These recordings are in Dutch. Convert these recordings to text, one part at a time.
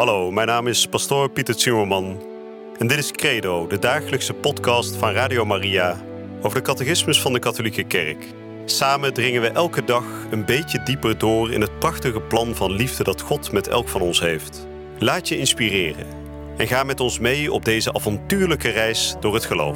Hallo, mijn naam is pastoor Pieter Zimmerman en dit is Credo, de dagelijkse podcast van Radio Maria over de catechismus van de katholieke kerk. Samen dringen we elke dag een beetje dieper door in het prachtige plan van liefde dat God met elk van ons heeft. Laat je inspireren en ga met ons mee op deze avontuurlijke reis door het geloof.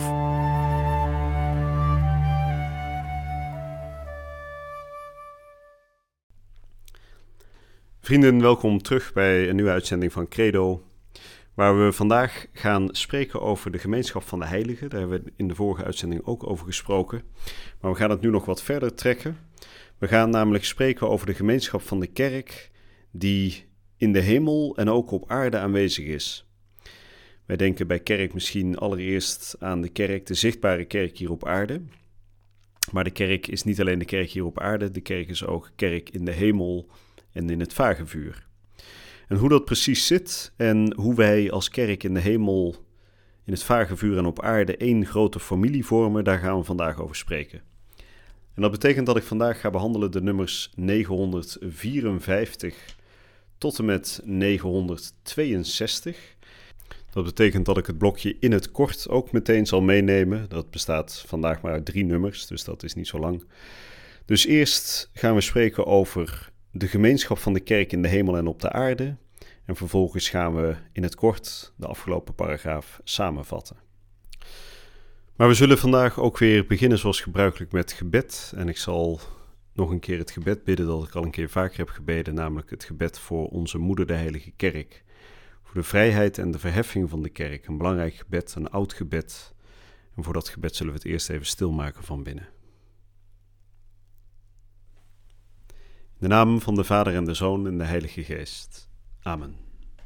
Vrienden, welkom terug bij een nieuwe uitzending van Credo, waar we vandaag gaan spreken over de gemeenschap van de heiligen. Daar hebben we in de vorige uitzending ook over gesproken, maar we gaan het nu nog wat verder trekken. We gaan namelijk spreken over de gemeenschap van de kerk die in de hemel en ook op aarde aanwezig is. Wij denken bij kerk misschien allereerst aan de kerk, de zichtbare kerk hier op aarde. Maar de kerk is niet alleen de kerk hier op aarde, de kerk is ook kerk in de hemel en in het vagevuur. En hoe dat precies zit en hoe wij als kerk in de hemel, in het vagevuur en op aarde één grote familie vormen, daar gaan we vandaag over spreken. En dat betekent dat ik vandaag ga behandelen de nummers 954 tot en met 962. Dat betekent dat ik het blokje in het kort ook meteen zal meenemen. Dat bestaat vandaag maar uit 3 nummers, dus dat is niet zo lang. Dus eerst gaan we spreken over de gemeenschap van de kerk in de hemel en op de aarde. En vervolgens gaan we in het kort de afgelopen paragraaf samenvatten. Maar we zullen vandaag ook weer beginnen zoals gebruikelijk met gebed. En ik zal nog een keer het gebed bidden dat ik al een keer vaker heb gebeden, namelijk het gebed voor onze moeder de heilige kerk. Voor de vrijheid en de verheffing van de kerk. Een belangrijk gebed, een oud gebed. En voor dat gebed zullen we het eerst even stilmaken van binnen. In de naam van de Vader en de Zoon en de Heilige Geest. Amen.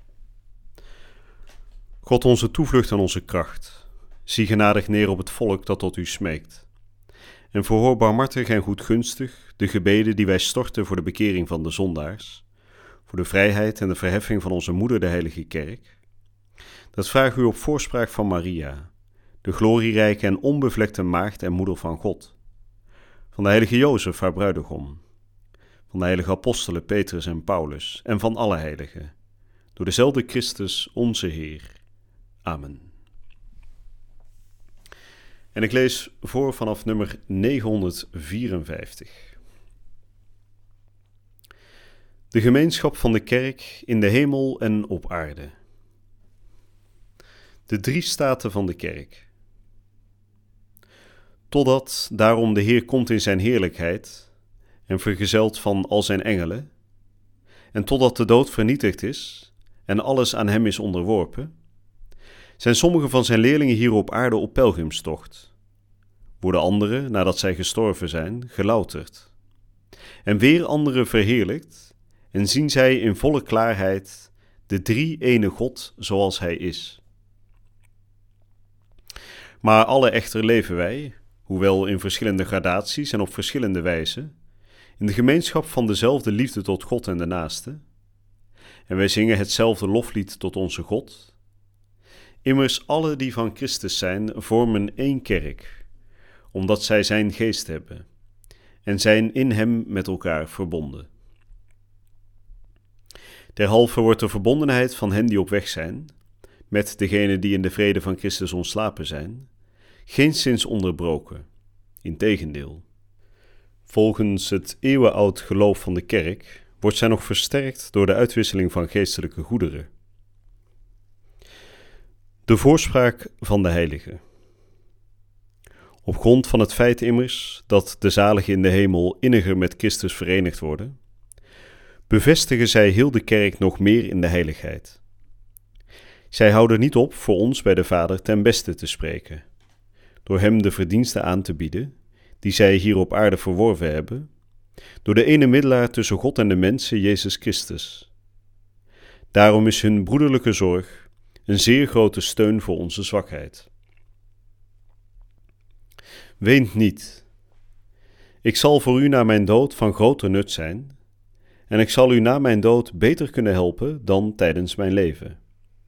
God, onze toevlucht en onze kracht, zie genadig neer op het volk dat tot u smeekt. En verhoor barmhartig en goedgunstig de gebeden die wij storten voor de bekering van de zondaars, voor de vrijheid en de verheffing van onze moeder de Heilige Kerk. Dat vraag u op voorspraak van Maria, de glorierijke en onbevlekte maagd en moeder van God, van de heilige Jozef, haar bruidegom, van de heilige apostelen Petrus en Paulus en van alle heiligen, door dezelfde Christus onze Heer. Amen. En ik lees voor vanaf nummer 954. De gemeenschap van de kerk in de hemel en op aarde. De 3 staten van de kerk. Totdat daarom de Heer komt in zijn heerlijkheid en vergezeld van al zijn engelen, en totdat de dood vernietigd is en alles aan hem is onderworpen, zijn sommige van zijn leerlingen hier op aarde op pelgrimstocht, worden anderen, nadat zij gestorven zijn, gelouterd, en weer anderen verheerlijkt, en zien zij in volle klaarheid de 3-ene God zoals hij is. Maar alle echter leven wij, hoewel in verschillende gradaties en op verschillende wijzen, in de gemeenschap van dezelfde liefde tot God en de naaste, en wij zingen hetzelfde loflied tot onze God. Immers alle die van Christus zijn, vormen één kerk, omdat zij zijn geest hebben, en zijn in hem met elkaar verbonden. Derhalve wordt de verbondenheid van hen die op weg zijn, met degenen die in de vrede van Christus ontslapen zijn, geenszins onderbroken, integendeel. Volgens het eeuwenoud geloof van de kerk wordt zij nog versterkt door de uitwisseling van geestelijke goederen. De voorspraak van de heiligen. Op grond van het feit immers dat de zaligen in de hemel inniger met Christus verenigd worden, bevestigen zij heel de kerk nog meer in de heiligheid. Zij houden niet op voor ons bij de Vader ten beste te spreken, door hem de verdiensten aan te bieden die zij hier op aarde verworven hebben, door de ene middelaar tussen God en de mensen, Jezus Christus. Daarom is hun broederlijke zorg een zeer grote steun voor onze zwakheid. Weent niet. Ik zal voor u na mijn dood van groter nut zijn, en ik zal u na mijn dood beter kunnen helpen dan tijdens mijn leven.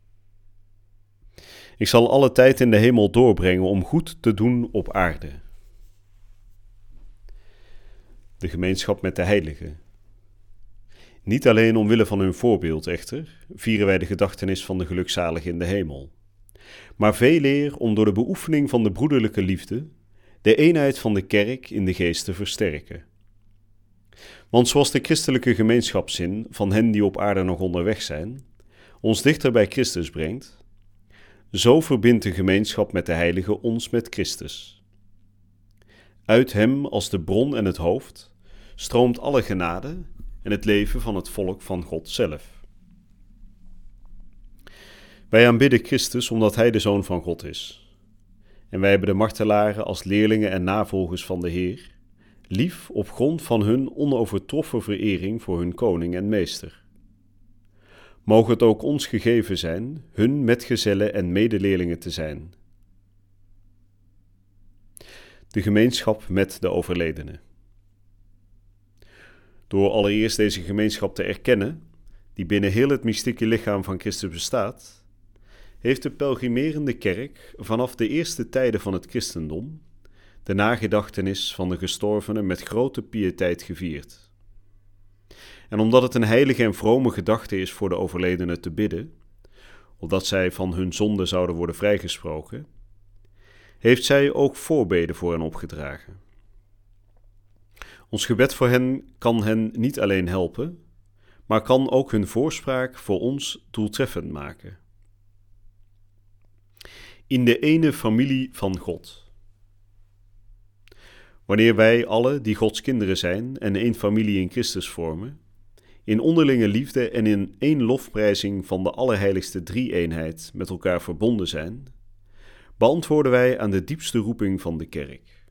Ik zal alle tijd in de hemel doorbrengen om goed te doen op aarde. De gemeenschap met de heiligen. Niet alleen omwille van hun voorbeeld echter, vieren wij de gedachtenis van de gelukzaligen in de hemel, maar veel eer om door de beoefening van de broederlijke liefde de eenheid van de kerk in de geest te versterken. Want zoals de christelijke gemeenschapszin van hen die op aarde nog onderweg zijn, ons dichter bij Christus brengt, zo verbindt de gemeenschap met de heiligen ons met Christus. Uit hem als de bron en het hoofd stroomt alle genade en het leven van het volk van God zelf. Wij aanbidden Christus omdat hij de Zoon van God is. En wij hebben de martelaren als leerlingen en navolgers van de Heer lief op grond van hun onovertroffen verering voor hun koning en meester. Mogen het ook ons gegeven zijn hun metgezellen en medeleerlingen te zijn. De gemeenschap met de overledene. Door allereerst deze gemeenschap te erkennen, die binnen heel het mystieke lichaam van Christus bestaat, heeft de pelgrimerende kerk vanaf de eerste tijden van het christendom de nagedachtenis van de gestorvenen met grote piëteit gevierd. En omdat het een heilige en vrome gedachte is voor de overledenen te bidden, opdat zij van hun zonde zouden worden vrijgesproken, heeft zij ook voorbeden voor hen opgedragen. Ons gebed voor hen kan hen niet alleen helpen, maar kan ook hun voorspraak voor ons doeltreffend maken. In de ene familie van God. Wanneer wij alle die Gods kinderen zijn en één familie in Christus vormen, in onderlinge liefde en in één lofprijzing van de allerheiligste drie-eenheid met elkaar verbonden zijn, beantwoorden wij aan de diepste roeping van de kerk.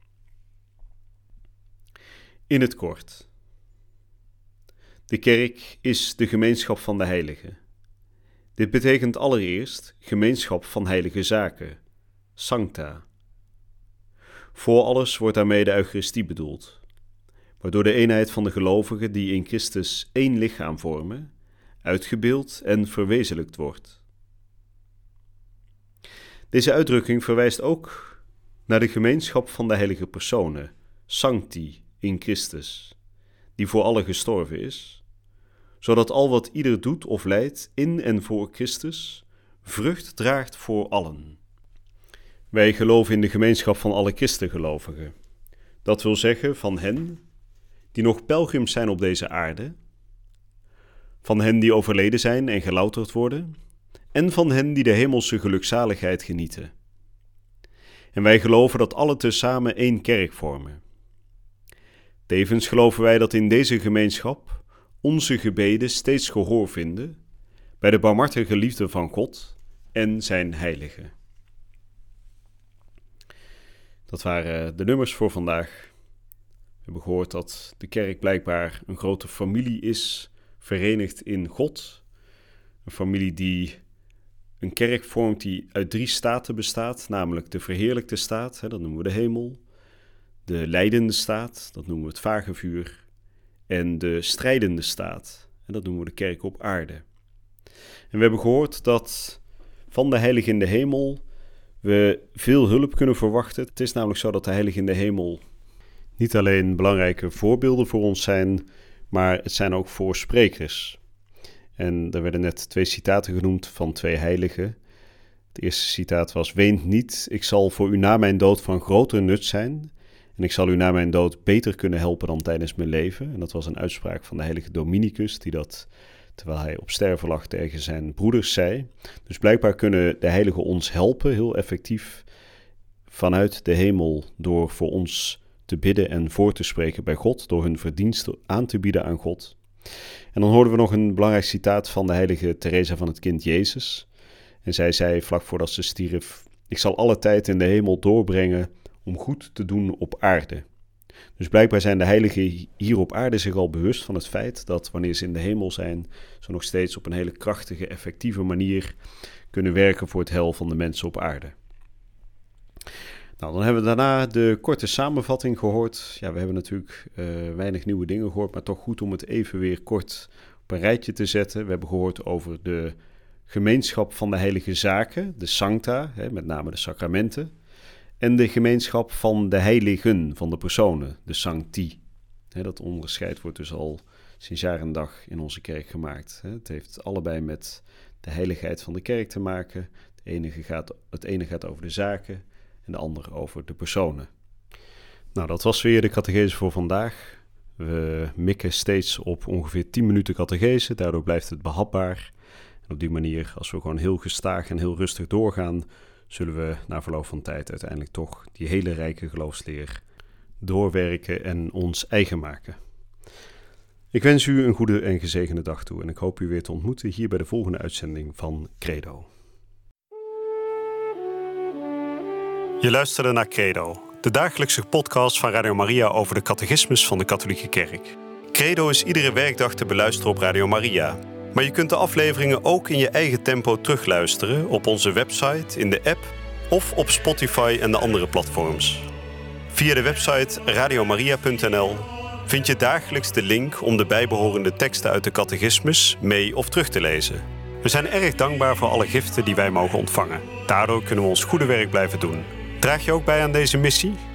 In het kort. De kerk is de gemeenschap van de heiligen. Dit betekent allereerst gemeenschap van heilige zaken, sancta. Voor alles wordt daarmee de Eucharistie bedoeld, waardoor de eenheid van de gelovigen die in Christus één lichaam vormen, uitgebeeld en verwezenlijkt wordt. Deze uitdrukking verwijst ook naar de gemeenschap van de heilige personen, sancti, in Christus, die voor allen gestorven is, zodat al wat ieder doet of lijdt in en voor Christus vrucht draagt voor allen. Wij geloven in de gemeenschap van alle christengelovigen. Dat wil zeggen van hen die nog pelgrims zijn op deze aarde, van hen die overleden zijn en gelouterd worden, en van hen die de hemelse gelukzaligheid genieten. En wij geloven dat alle tezamen één kerk vormen. Tevens geloven wij dat in deze gemeenschap onze gebeden steeds gehoor vinden bij de barmhartige liefde van God en zijn heiligen. Dat waren de nummers voor vandaag. We hebben gehoord dat de kerk blijkbaar een grote familie is, verenigd in God. Een familie die een kerk vormt die uit 3 staten bestaat, namelijk de verheerlijkte staat, dat noemen we de hemel, de lijdende staat, dat noemen we het vagevuur, en de strijdende staat, dat noemen we de kerk op aarde. En we hebben gehoord dat van de heiligen in de hemel we veel hulp kunnen verwachten. Het is namelijk zo dat de heiligen in de hemel niet alleen belangrijke voorbeelden voor ons zijn, maar het zijn ook voorsprekers. En er werden net 2 citaten genoemd van 2 heiligen. Het eerste citaat was: "Weent niet, ik zal voor u na mijn dood van groter nut zijn en ik zal u na mijn dood beter kunnen helpen dan tijdens mijn leven." En dat was een uitspraak van de heilige Dominicus, die dat, terwijl hij op sterven lag, tegen zijn broeders zei. Dus blijkbaar kunnen de heiligen ons helpen, heel effectief, vanuit de hemel, door voor ons te bidden en voor te spreken bij God, door hun verdiensten aan te bieden aan God. En dan hoorden we nog een belangrijk citaat van de heilige Teresa van het Kind Jezus. En zij zei vlak voordat ze stierf: "Ik zal alle tijd in de hemel doorbrengen om goed te doen op aarde." Dus blijkbaar zijn de heiligen hier op aarde zich al bewust van het feit dat wanneer ze in de hemel zijn, ze nog steeds op een hele krachtige, effectieve manier kunnen werken voor het heil van de mensen op aarde. Nou, dan hebben we daarna de korte samenvatting gehoord. Ja, we hebben natuurlijk weinig nieuwe dingen gehoord, maar toch goed om het even weer kort op een rijtje te zetten. We hebben gehoord over de gemeenschap van de heilige zaken, de sancta, met name de sacramenten, en de gemeenschap van de heiligen, van de personen, de sancti. Dat onderscheid wordt dus al sinds jaar en dag in onze kerk gemaakt. Het heeft allebei met de heiligheid van de kerk te maken. Het ene gaat over de zaken en de andere over de personen. Nou, dat was weer de catechese voor vandaag. We mikken steeds op ongeveer 10 minuten catechese, daardoor blijft het behapbaar. En op die manier, als we gewoon heel gestaag en heel rustig doorgaan, zullen we na verloop van tijd uiteindelijk toch die hele rijke geloofsleer doorwerken en ons eigen maken. Ik wens u een goede en gezegende dag toe en ik hoop u weer te ontmoeten hier bij de volgende uitzending van Credo. Je luisterde naar Credo, de dagelijkse podcast van Radio Maria over de catechismus van de Katholieke Kerk. Credo is iedere werkdag te beluisteren op Radio Maria. Maar je kunt de afleveringen ook in je eigen tempo terugluisteren op onze website, in de app of op Spotify en de andere platforms. Via de website radiomaria.nl vind je dagelijks de link om de bijbehorende teksten uit de catechismus mee of terug te lezen. We zijn erg dankbaar voor alle giften die wij mogen ontvangen. Daardoor kunnen we ons goede werk blijven doen. Draag je ook bij aan deze missie?